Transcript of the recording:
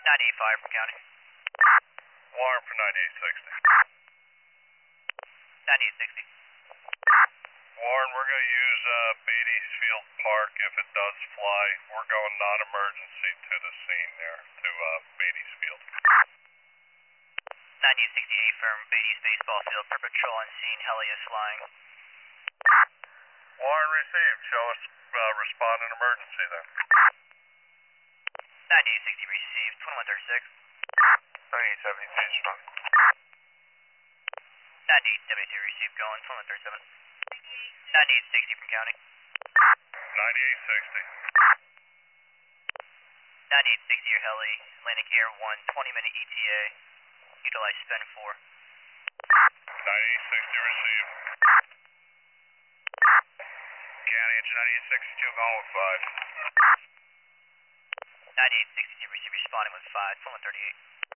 98.5 from county. Warren for 9860. 9860. Warren, we're going to use Beatty's Field Park if it does fly. We're going non-emergency to the scene there, to Beatty's Field. 9868 from Beatty's baseball field. Patrol on scene. Heli is flying. Warren received. Show us respond in emergency then. 9860 received. 2136. 9873 strong. 9872 received. Going. 2137. 9860 from county. 9860. 9860 your heli. Atlantic Air 1. 20-minute ETA. Utilize spin 4. 9860 received. County engine 9862 going with 5. 9862 received. Responding with 5. 2138.